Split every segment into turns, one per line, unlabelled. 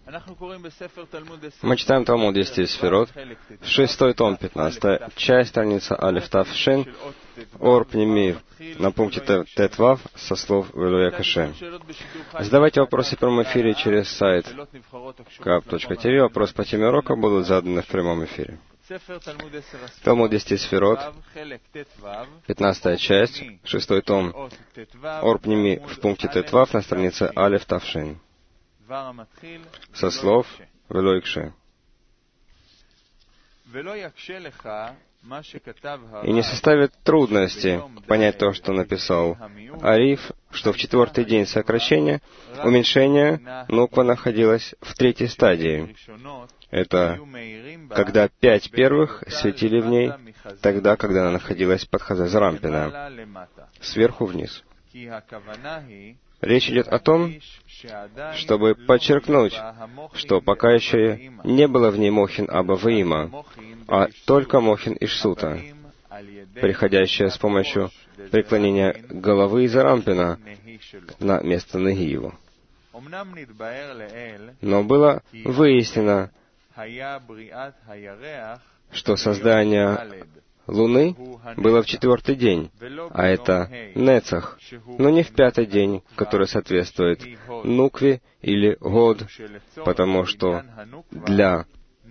Мы читаем Талмуд 10 сферот, 6 том, 15 часть, страница Алеф Тав Шин, Ор Пними, на пункте Тет-Вав, со слов Велуя Каше. Задавайте вопросы в прямом эфире через сайт kap.tv. Вопросы по теме урока будут заданы в прямом эфире. Талмуд 10 сферот, 15 часть, 6 том, Ор Пними, в пункте Тет-Вав, на странице Алеф Тав Шин. Со слов Велуя Каше. И не составит трудности понять то, что написал Ариф, что в 4-й день сокращения уменьшение нуква находилась в 3-й стадии. Это когда 5 первых светили в ней, тогда, когда она находилась под Хазазарампина, сверху вниз. Речь идет о том, чтобы подчеркнуть, что пока еще не было в ней Мохин Аба Ваима, а только Мохин Ишсута, приходящая с помощью преклонения головы из Арампина на место ноги его. Но было выяснено, что создание Луны было в 4-й день, а это Нецах, но не в 5-й день, который соответствует Нукве или Год, потому что для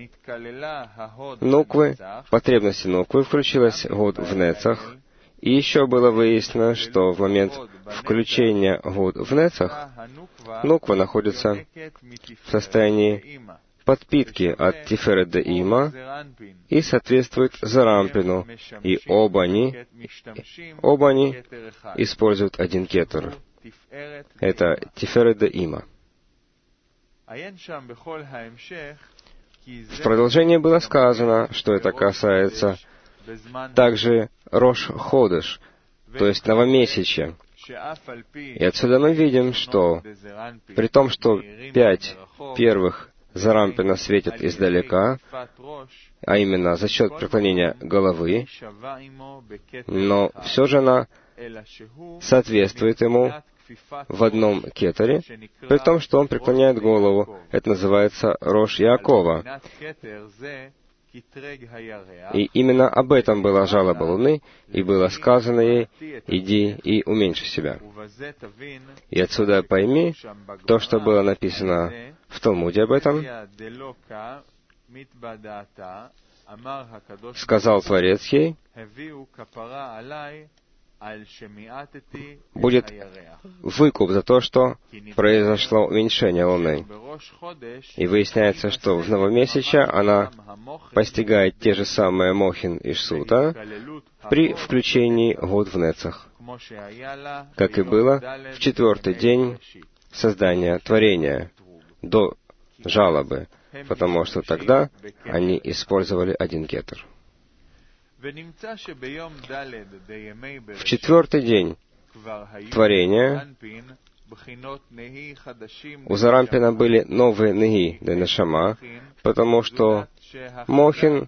Нуквы, потребности Нуквы включилась Год в Нецах, и еще было выяснено, что в момент включения Год в Нецах Нуква находится в состоянии подпитки от Тиферет де Има и соответствует Зарампину, и оба они используют один кетер. Это Тиферет де Има. В продолжении было сказано, что это касается также Рош Ходеш, то есть новомесячья. И отсюда мы видим, что при том, что 5 первых Зарампина светят издалека, а именно за счет преклонения головы, но все же она соответствует ему в одном кетере, при том, что он преклоняет голову. Это называется Рош Яакова. И именно об этом была жалоба Луны, и было сказано ей: «Иди и уменьши себя». И отсюда пойми то, что было написано в Талмуде об этом. Сказал Творец ей: будет выкуп за то, что произошло уменьшение Луны. И выясняется, что в новомесячье она постигает те же самые Мохин Ишсута при включении Год в Нецах, как и было в 4-й день создания творения, до жалобы, потому что тогда они использовали один кетер. В 4-й день творения у Зарампина были новые неги де нешама, потому что Мохин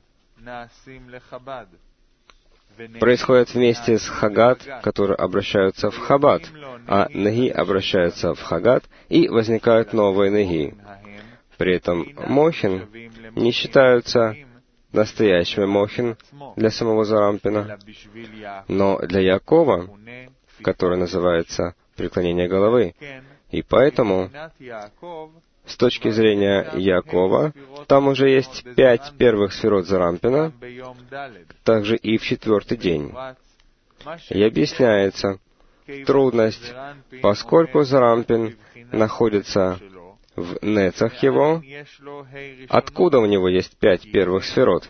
происходит вместе с Хагат, которые обращаются в Хабад, а неги обращаются в Хагат, и возникают новые неги. При этом Мохин не считаются настоящими Мохин для самого Зарампина, но для Яакова, который называется преклонение головы. И поэтому, с точки зрения Яакова, там уже есть 5 первых сферот Зарампина, также и в 4-й день. И объясняется трудность, поскольку Зарампин находится в Нецах его, откуда у него есть 5 первых сферот?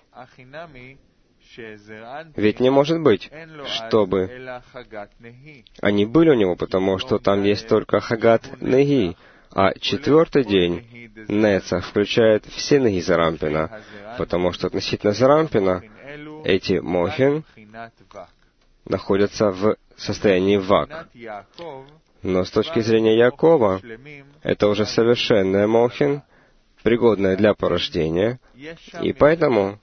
Ведь не может быть, чтобы они были у него, потому что там есть только Хагат Неги, а 4-й день Нецах включает все неги Зарампина, потому что относительно Зарампина эти Мохин находятся в состоянии Вак. Но с точки зрения Яакова, это уже совершенная Мохин, пригодная для порождения, и поэтому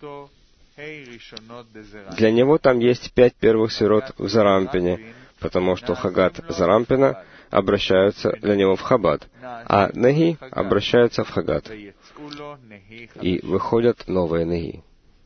для него там есть 5 первых сферот в Зарампине, потому что Хагат Зарампина обращаются для него в Хабад, а неги обращаются в Хагат. И выходят новые неги.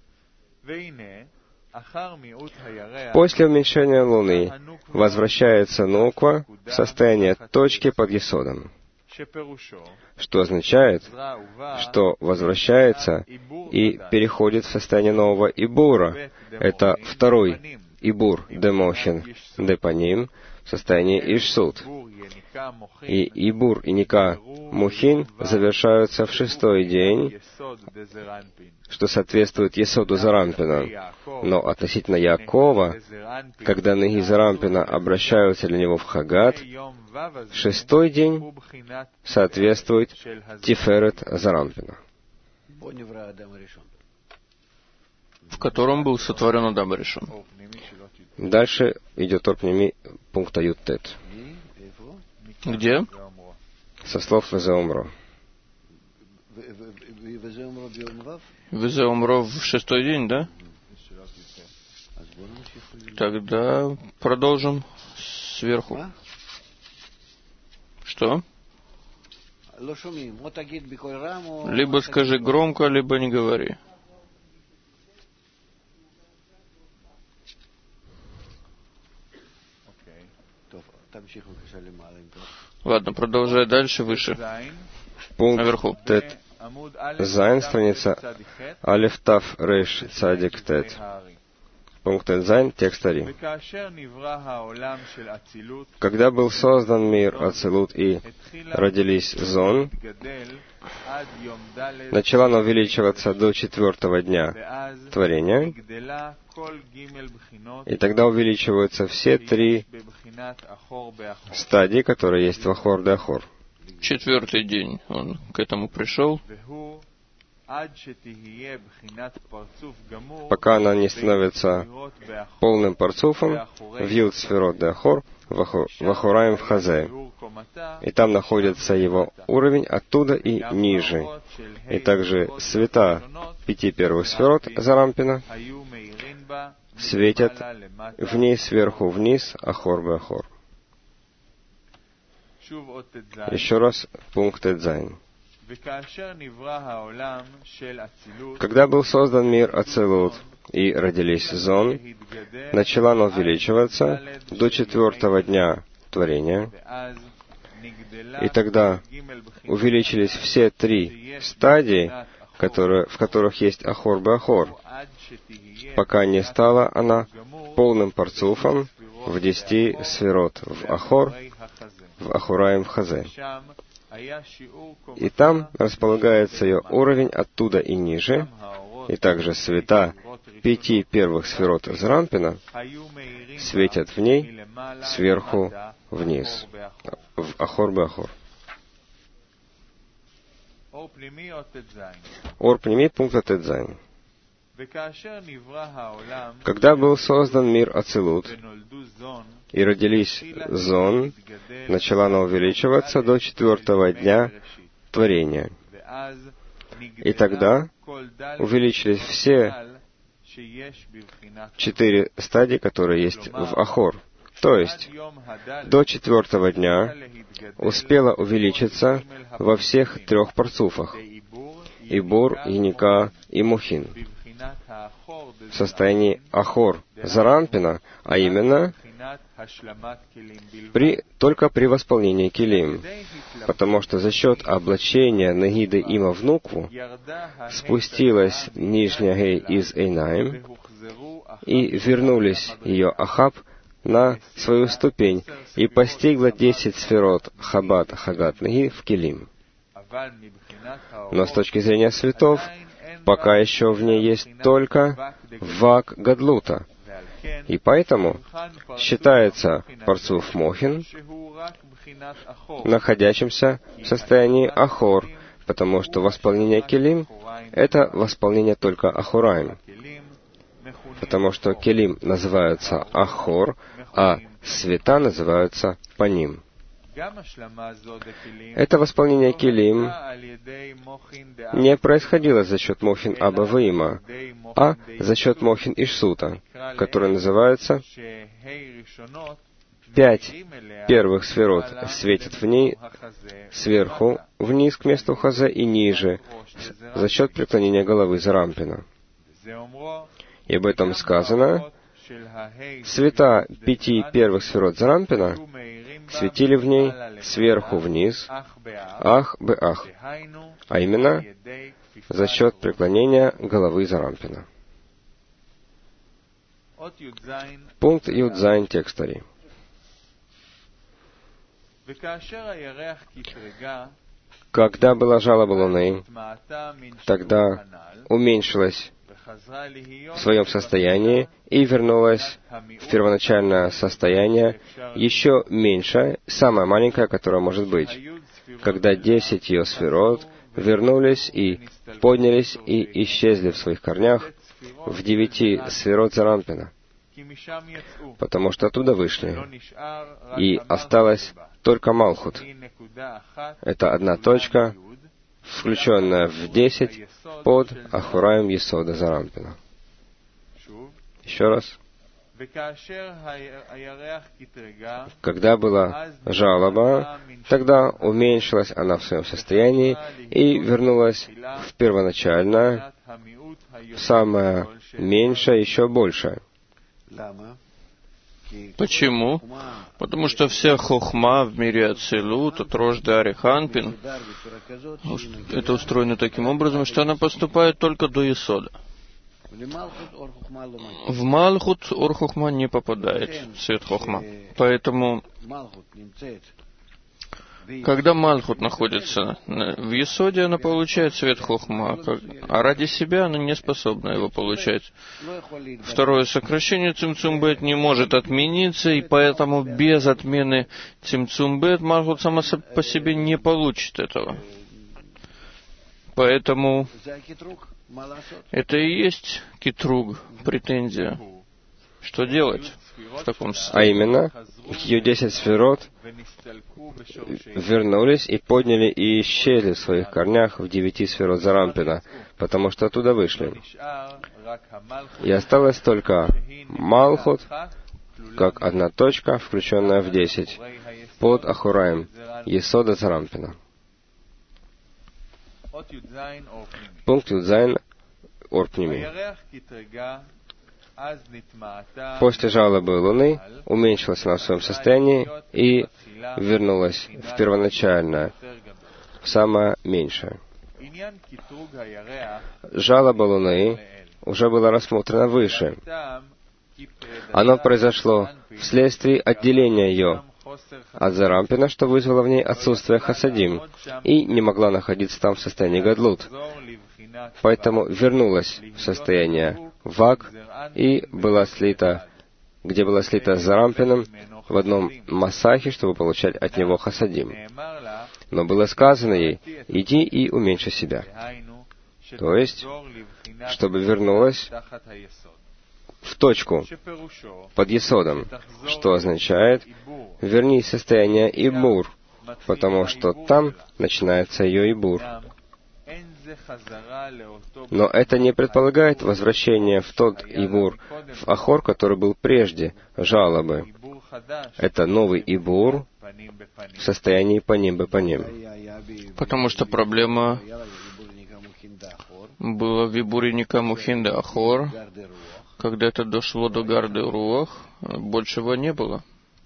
После уменьшения Луны возвращается Нуква в состояние точки под Есодом, что означает, что возвращается и переходит в состояние нового Ибура. Это второй Ибур Демохин Депаним в состоянии Ишсут. И Ибур и Ника Мухин завершаются в шестой день, что соответствует Есоду Зарампина. Но относительно Якова, когда неги Зарампина обращаются для него в Хагат, шестой день соответствует Тиферет Зарампина,
в котором был сотворен Адам Аришон.
Дальше идет Орпними пункта Юттет.
Где?
Со слов Везеомро.
Везеомро в шестой день, да? Тогда продолжим сверху. Что? Либо скажи громко, либо не говори. Ладно, продолжай дальше, выше. Наверху.
Тет Зайн, страница Алеф Тав Рейш Цадик Тет. Пункт Тет Зайн, текст Ари. Когда был создан мир Ацилут и родились Зон, начала она увеличиваться до 4-го дня творения, и тогда увеличиваются все 3 стадии, которые есть в Ахор де Ахор.
4-й день он к этому пришел,
пока она не становится полным парцуфом в Юд Сферот де Ахор, в Ахураим в Хазе. И там находится его уровень оттуда и ниже. И также света 5 первых сферот Зарампина светят в ней сверху вниз Ахор бе Ахор. Еще раз пункт Эдзайн. Когда был создан мир Ацилут и родились Зон, начала она увеличиваться до 4-го дня творения, и тогда увеличились все 3 стадии, в которых есть Ахор бе Ахор, пока не стала она полным парцуфом в 10 сферот в Ахор, в Ахураим в Хазе. И там располагается ее уровень оттуда и ниже, и также света 5 первых сферот Зарампина светят в ней сверху вниз, в Ахор бе Ахор. Орпними пункта Тедзайн. Когда был создан мир Ацилут и родились Зон, начала она увеличиваться до 4-го дня творения. И тогда увеличились все 4 стадии, которые есть в Ахор. То есть, до 4-го дня успела увеличиться во всех 3 парцуфах — Ибур, Яника и Мухин — в состоянии Ахор Зарампина, а именно только при восполнении килим, потому что за счет облачения Нагиды Има в Нукву спустилась нижняя Гей из Эйнаим, и вернулись ее Ахаб на свою ступень, и постигла 10 сферот Хабат Хагат Наги в килим. Но с точки зрения светов, пока еще в ней есть только Вак Гадлута. И поэтому считается Парцуф Мохин находящимся в состоянии Ахор, потому что восполнение Келим — это восполнение только Ахураим. Потому что Келим называются Ахор, а света называются Паним. Это восполнение Келим не происходило за счет Мохин Аба Ваима, а за счет Мохин Ишсута, который называется 5 первых сферот светят в ней сверху вниз к месту Хазе и ниже за счет преклонения головы Зарампина. И об этом сказано: света 5 первых сферот Зарампина светили в ней сверху вниз, ах бы ах, а именно за счет преклонения головы Зарампина. Пункт Юдзайн текстари. Когда была жалоба Луны, тогда уменьшилась в своем состоянии и вернулась в первоначальное состояние еще меньше, самое маленькое, которое может быть, когда 10 ее сферот вернулись и поднялись и исчезли в своих корнях в 9 сферот Зарампина, потому что оттуда вышли, и осталась только Малхут. Это одна точка, включенная в 10 под Ахураем Есода Зарампина. Еще раз. Когда была жалоба, тогда уменьшилась она в своем состоянии и вернулась в первоначальное, в самое меньшее, еще большее.
Почему? Потому что вся хохма в мире Ацилут, от Рош до Ариханпин, это устроено таким образом, что она поступает только до Есода. В Малхут Ор Хохма не попадает, свет Хохма. Поэтому, когда Малхут находится в Есоде, она получает свет Хохма, а ради себя она не способна его получать. Второе сокращение Цимцум-бет не может отмениться, и поэтому без отмены Цимцум-бет Малхут сама по себе не получит этого. Поэтому это и есть китруг, претензия. Что делать в таком случае?
А именно, ее 10 сферот вернулись и подняли и исчезли в своих корнях в 9 сферот Зарампина, потому что оттуда вышли. И осталась только Малхут, как одна точка, включенная в 10, под Ахураем Есода Зарампина. Пункт Юдзайн Орпними. После жалобы Луны уменьшилась она в своем состоянии и вернулась в первоначальное, в самое меньшее. Жалоба Луны уже была рассмотрена выше. Оно произошло вследствие отделения ее от Зарампина, что вызвало в ней отсутствие хасадим, и не могла находиться там в состоянии гадлут. Поэтому вернулась в состояние вак и была слита, где была слита с Зарампином, в одном масахе, чтобы получать от него хасадим. Но было сказано ей: иди и уменьши себя. То есть, чтобы вернулась в точку под Есодом, что означает: вернись в состояние Ибур, потому что там начинается ее Ибур. Но это не предполагает возвращение в тот Ибур, в Ахор, который был прежде жалобы. Это новый Ибур в состоянии паним бе паним.
Потому что проблема была в Ибуре Никамухин де Ахор. Когда это дошло до Гарды Руах, большего не было.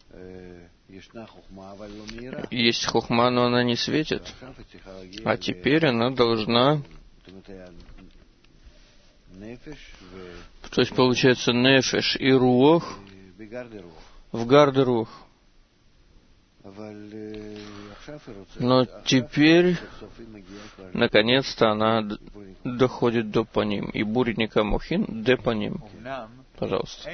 Есть хохма, но она не светит. А теперь она должна... То есть получается нефеш и руах в Гарде Руах. Но теперь, наконец-то, она доходит до паним. И буритника мухин де паним. Пожалуйста.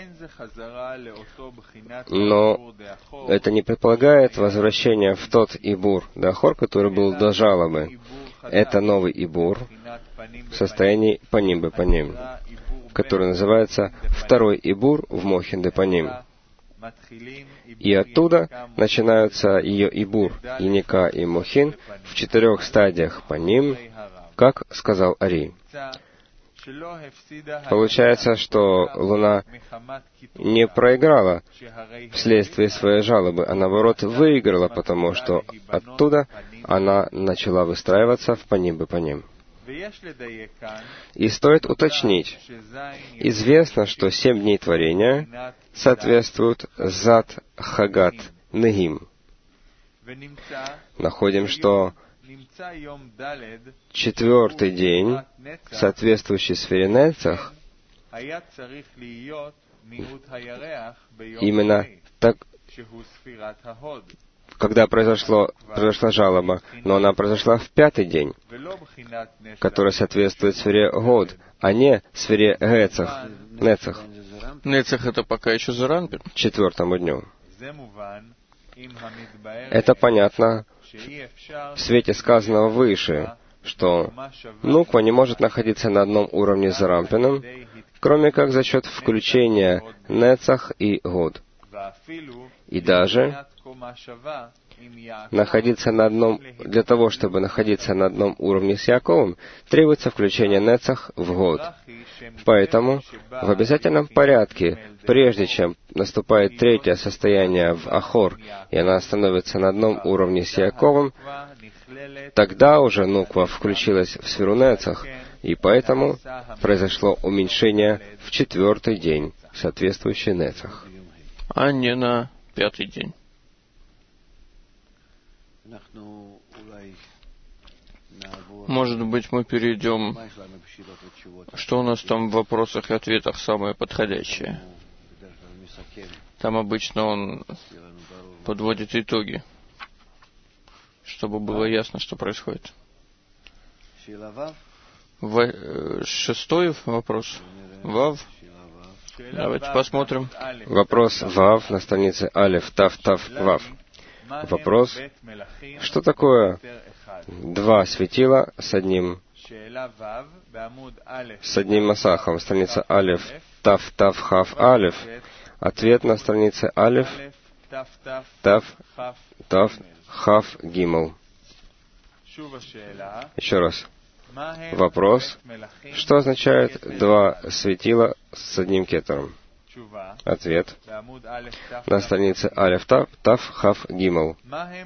Но это не предполагает возвращение в тот Ибур Дахор, который был до жалобы. Это новый Ибур в состоянии паним бе паним, который называется второй Ибур в Мохин де паним. И оттуда начинаются ее Ибур, Иника и Мохин в 4 стадиях паним, как сказал Ари. Получается, что Луна не проиграла вследствие своей жалобы, а наоборот выиграла, потому что оттуда она начала выстраиваться в паним. И стоит уточнить, известно, что 7 дней творения соответствуют Зат Хагат Негим. Находим, что 4-й день, соответствующий сфере Нецах, именно так, когда произошла жалоба, но она произошла в 5-й день, который соответствует сфере Год, а не сфере Нецах.
Нецах — это пока еще Заранпин.
4-му дню. Это понятно в свете сказанного выше, что Нуква не может находиться на одном уровне с Заранпином, кроме как за счет включения Нецах и Год. И даже находиться на одном, для того, чтобы находиться на одном уровне с Яковом, требуется включение Нецах в Год. Поэтому в обязательном порядке, прежде чем наступает 3-е состояние в Ахор, и она становится на одном уровне с Яковом, тогда уже Нуква включилась в сферу Нецах, и поэтому произошло уменьшение в 4-й день, соответствующий Нецах.
А не на 5-й день. Может быть, мы перейдем, что у нас там в вопросах и ответах самое подходящее. Там обычно он подводит итоги, чтобы было ясно, что происходит. 6-й вопрос. Вав. Давайте посмотрим.
Вопрос Вав на странице Алеф, Тав, Тав, Вав. Вопрос: что такое 2 светила с одним масахом? Страница Алеф, Тав, Тав, Хав, Алеф. Ответ на странице Алеф, Тав, Тав, Хав, Гимл. Еще раз. Вопрос: что означает 2 светила с одним кетером? Ответ на странице Алеф, Тав, Тав, Хав, Гимл.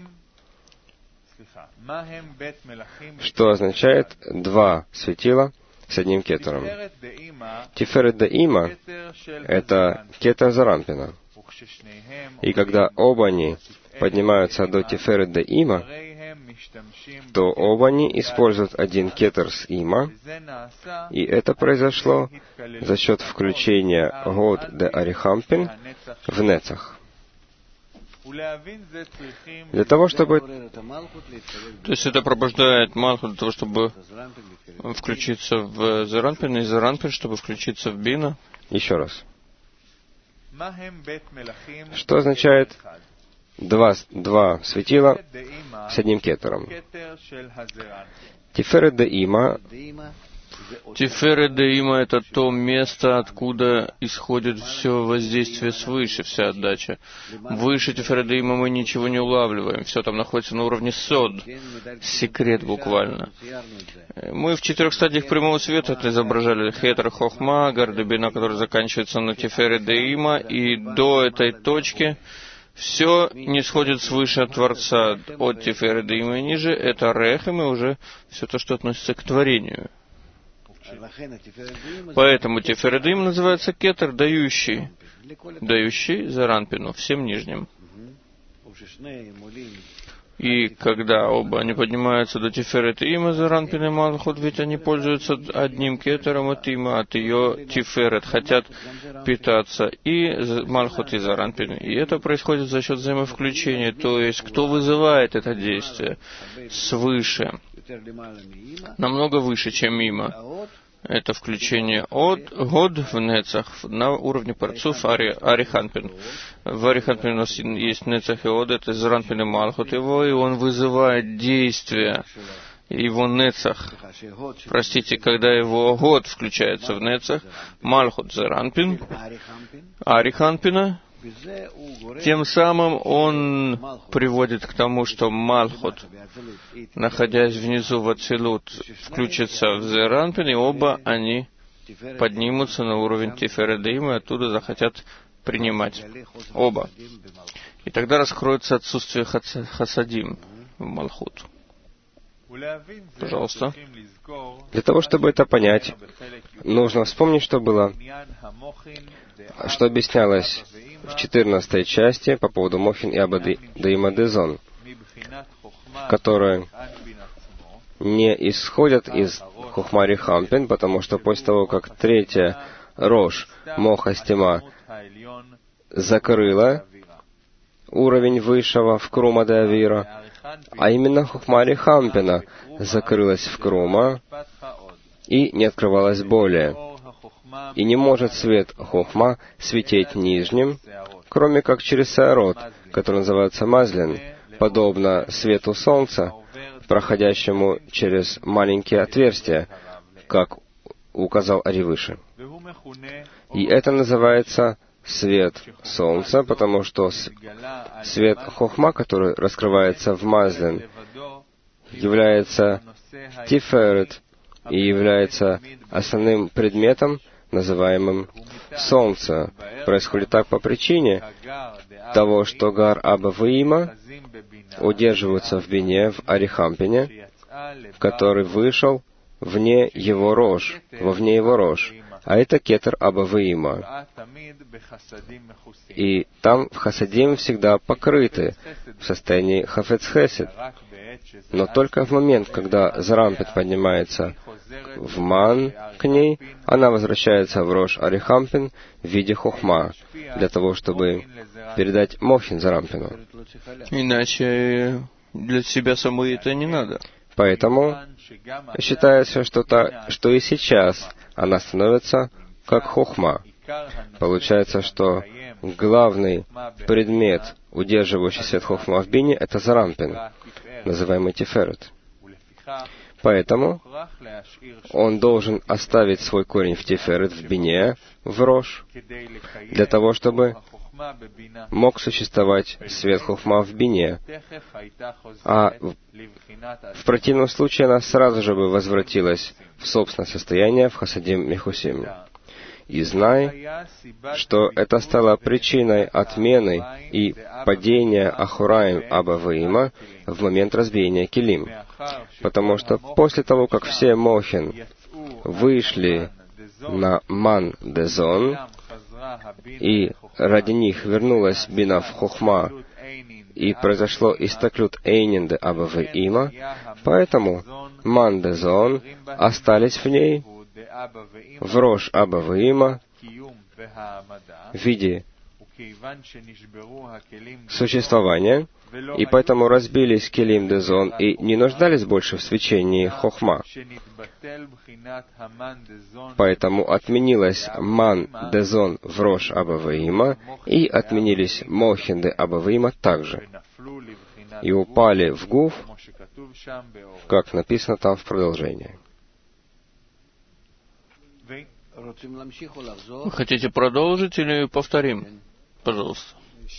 Что означает 2 светила с одним кетером? Тиферет де Има — это кетер Заранпина. И когда оба они поднимаются до Тиферет де Има, то оба они используют один кетер с Има, и это произошло за счет включения Год де Арихампин в Нецах. Для того, чтобы...
То есть это пробуждает Малхут для того, чтобы включиться в Заранпин, и Заранпин, чтобы включиться в Бина.
Еще раз. Что означает 2 светила с одним кетером? Тиферет де Има.
Тиферет де Има — это то место, откуда исходит все воздействие свыше, вся отдача. Выше Тиферет де Има мы ничего не улавливаем. Все там находится на уровне сод. Секрет буквально. Мы в 4 стадиях прямого света это изображали. Хетер, Хохма, Гардебина, который заканчивается на Тиферет де Има, и до этой точки все не сходит свыше от Творца. От Тиферет де Има и ниже — это Рехем, и уже все то, что относится к творению. Поэтому Тиферет де Има называется кетер, дающий Заранпину, всем нижним. И когда оба они поднимаются до Тиферет де Има, Заранпин и Малхут, ведь они пользуются одним кетером от Има, от ее Тиферет, хотят питаться и Малхут, и Заранпин. И это происходит за счет взаимовключения, то есть кто вызывает это действие свыше, намного выше, чем Има. Это включение от Год в Нецах на уровне парцуф Ариханпин. В Ариханпин у нас есть Нецах и Од, это Заранпин и Малхут его, и он вызывает действие. Его Нецах, когда его Год включается в Нецах, Малхут Заранпин, Ариханпина, тем самым он приводит к тому, что Малхут, находясь внизу в Ацилут, включится в Заранпин, и оба они поднимутся на уровень Тиферет Деим и оттуда захотят принимать оба. И тогда раскроется отсутствие хасадим в Малхут. Пожалуйста.
Для того, чтобы это понять, нужно вспомнить, что объяснялось в 14 части по поводу Мохин и Аба Деима Дезон, которые не исходят из Хохма Рихампин, потому что после того, как третья Рош Моха Стима закрыла уровень высшего в Крума де Авира, а именно Хохма Рихампина закрылась в Крума и не открывалась более. И не может свет Хохма светить нижним, кроме как через Саарот, который называется Мазлин, подобно свету солнца, проходящему через маленькие отверстия, как указал Ари выше. И это называется свет солнца, потому что свет Хохма, который раскрывается в Мазлин, является Тиферет и является основным предметом, называемым Солнце. Происходит так по причине того, что Гар Аба Ваима удерживаются в бине, в Арихампине, который вышел вне его рож, вовне его рож. А это Кетер Аба Ваима. И там в Хасадим всегда покрыты в состоянии Хафец Хесед. Но только в момент, когда Зарампит поднимается в Ман к ней, она возвращается в Рош Арихампин в виде Хохма, для того, чтобы передать Мохин Зарампину.
Иначе для себя самой это не надо.
Поэтому считается, что и сейчас она становится как Хохма. Получается, что главный предмет, удерживающий свет Хохма в бине, это Зарампин, называемый Тиферет. Поэтому он должен оставить свой корень в Тиферет, в бине, в Рош, для того, чтобы мог существовать свет Хохма в бине. А в противном случае она сразу же бы возвратилась в собственное состояние, в Хасадим Мехусим. И знай, что это стало причиной отмены и падения Ахураим Аба Ваима в момент разбиения Келим. Потому что после того, как все Мохин вышли на Ман Дезон, и ради них вернулась бина в Хохма, и произошло истаклют Эйнин де Аба Ваима, поэтому Ман Дезон остались в ней, в Рош Аба Ваима, в виде существования, и поэтому разбились Келим Дезон и не нуждались больше в свечении Хохма. Поэтому отменилась Ман Дезон в Рош Аба Ваима, и отменились Мохин де Аба Ваима также. И упали в Гуф, как написано там в продолжении.
Вы хотите продолжить или повторим? Пожалуйста.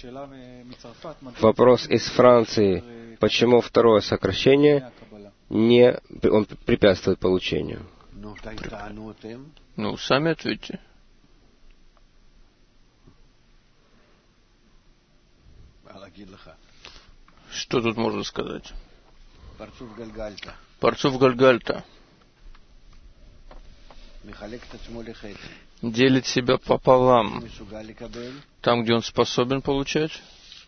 Вопрос из Франции. Почему второе сокращение он препятствует получению?
Ну, сами ответьте. Что тут можно сказать? Парцуф Гальгальта. Делит себя пополам. Там, где он способен получать.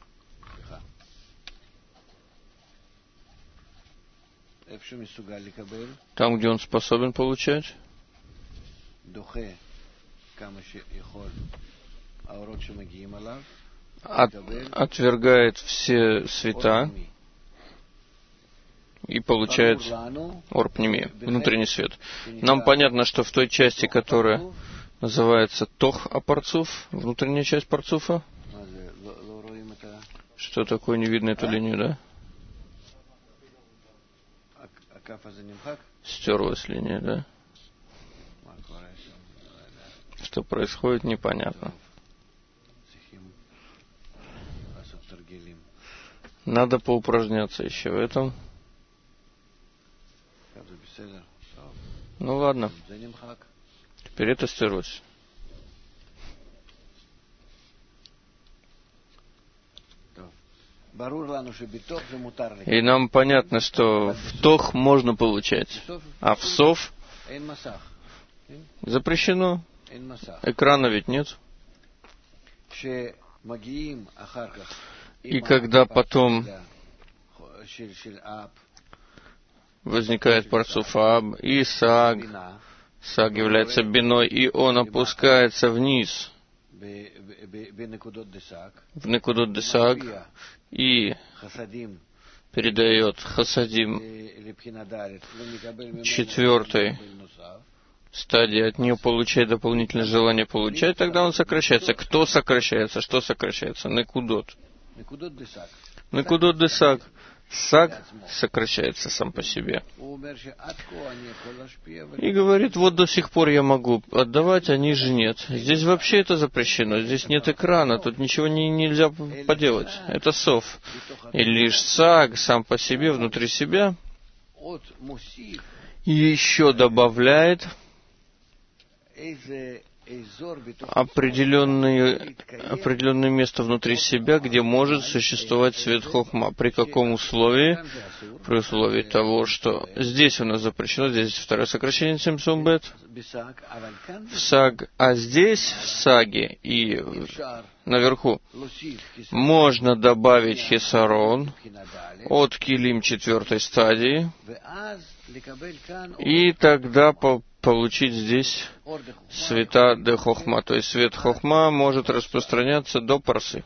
Там, где он способен получать. Отвергает все света и получает орпними, внутренний свет. Нам понятно, что в той части, которая называется Тох Апарцуф, внутренняя часть Парцуфа. Что такое, не видно эту линию, да? Стерлась линия, да? Что происходит, непонятно. Надо поупражняться еще в этом. Ну ладно. Теперь это стерлось. И нам понятно, что в тох можно получать, а в сов запрещено. Экрана ведь нет. И когда потом возникает парцуф Аб, и Саг является биной, и он опускается вниз в Некудот Десаг и передает Хасадим четвертой стадии, от нее получает дополнительное желание получать, тогда он сокращается. Кто сокращается? Что сокращается? Некудот. Некудот Десаг. Саг сокращается сам по себе. И говорит, вот до сих пор я могу отдавать, а ниже нет. Здесь вообще это запрещено. Здесь нет экрана, тут ничего нельзя поделать. Это сов. И лишь саг сам по себе, внутри себя, еще добавляет определенное место внутри себя, где может существовать свет хохма. При каком условии? При условии того, что здесь у нас запрещено, здесь второе сокращение цимцум бет, в саг, а здесь, в саге и наверху, можно добавить хесарон от килим четвертой стадии, и тогда получить здесь света де хохма, то есть свет хохма может распространяться до парсы.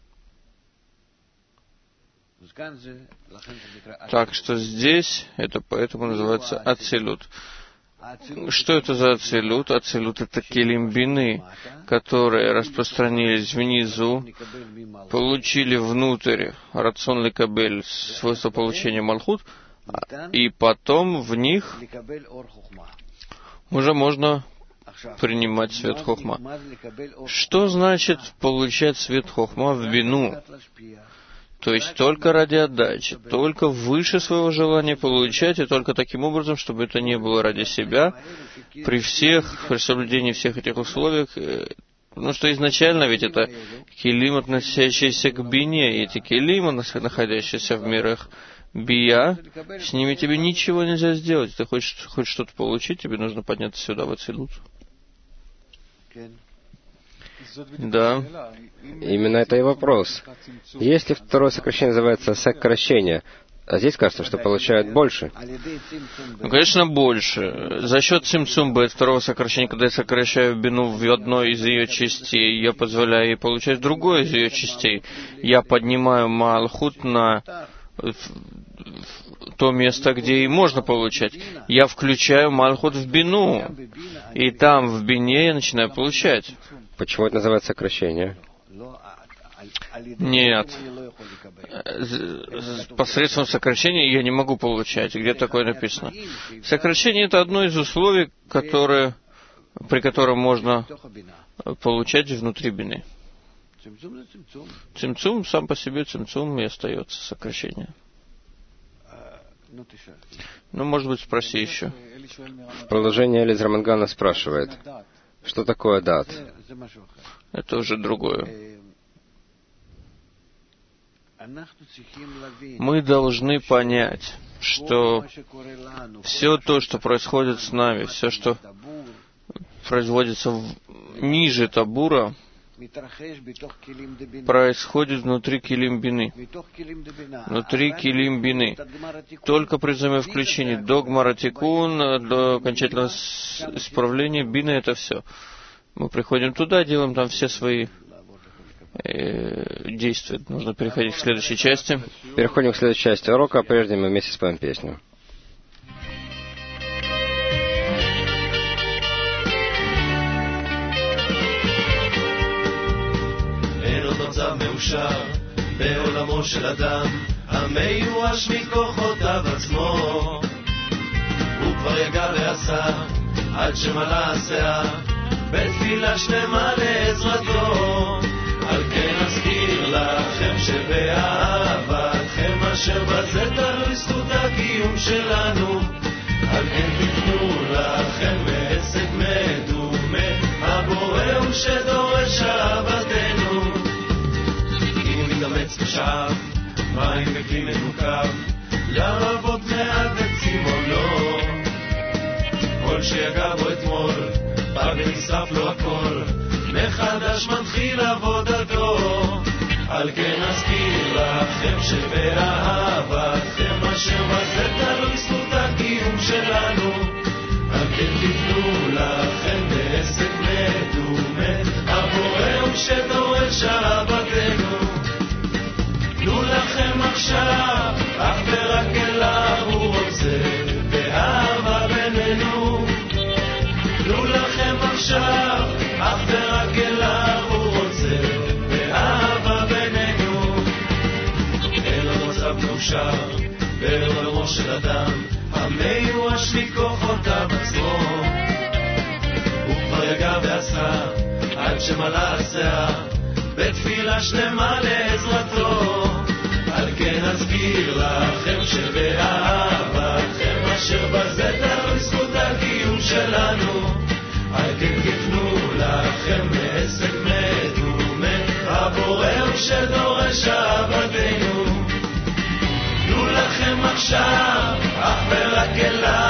Так что здесь это поэтому называется ацилут. Что это за ацилут? Ацилут — это килим бины, которые распространились внизу, получили внутрь рацион ликабель, свойство получения малхут, и потом в них уже можно принимать свет хохма. Что значит получать свет хохма в бину? То есть только ради отдачи, только выше своего желания получать, и только таким образом, чтобы это не было ради себя, при соблюдении всех этих условий. Ну что изначально ведь это килим, относящиеся к бине, и эти килим, находящиеся в мирах бия, с ними тебе ничего нельзя сделать. Ты хочешь что-то получить, тебе нужно подняться сюда, в ацилут. Да.
Именно это и вопрос. Если второе сокращение называется сокращение, а здесь кажется, что получают больше.
Ну, конечно, больше. За счет цимцум бет, второго сокращения, когда я сокращаю бину в одной из ее частей, я позволяю ей получать другой из ее частей. Я поднимаю малхут на то место, где и можно получать. Я включаю малхут в бину, и там в бине я начинаю получать.
Почему это называется сокращение?
Нет. Посредством сокращения я не могу получать. Где такое написано? Сокращение — это одно из условий, при котором можно получать внутри бины. Цимцум сам по себе цимцум и остается сокращение. Ну, может быть, спроси еще.
В продолжение Элиз Рамангана спрашивает, что такое дат?
Это уже другое. Мы должны понять, что все то, что происходит с нами, все, что производится ниже табура, происходит внутри килим бины. Внутри килим бины. Только при взаимовключении до гмаратикун, до окончательного исправления бины — это все. Мы приходим туда, делаем там все свои действия. Нужно переходить к следующей части.
Переходим к следующей части урока, а прежде мы вместе споем песню.
מאושר בעולמו של אדם המיואש מכוחותיו עצמו הוא כבר יגע ועשה עד שמלא השיער בתפילה שלמה לעזרתו על כן אזכיר לכם שבאהבתכם אשר בזה תלוי זכות הקיום שלנו על כן תיתנו לכם מעסק מדו מים בפי מנוקב, לרבות מעט בצימונו. כל שיגע בו אתמול, בא ונשרף לו הכל, מחדש מתחיל עבודתו. על כן אזכיר לכם שבאהבתכם אשר בזה תלוי זכות הקיום שלנו. על כן תפנו לכם בעסק מדומה, הבורא הוא שדורש אהבתנו. תנו לכם עכשיו, אך ורק אליו הוא רוצה, באהבה בינינו. תנו לכם עכשיו, אך ורק אליו הוא רוצה, באהבה בינינו. אין לו מצב מאושר, בעולמו של אדם, המיואש מכוחותיו עצמו. הוא כבר יגע ועשה, עד שמלא הסאה, בתפילה שלמה לעזרתו. על כן אזכיר לכם שבאהבתכם אשר בזה תלוי זכות הקיום שלנו. על כן תפנו לכם מעסק מדומה, הבורא הוא שדורש אהבתנו. תנו לכם עכשיו, אך ורק אליו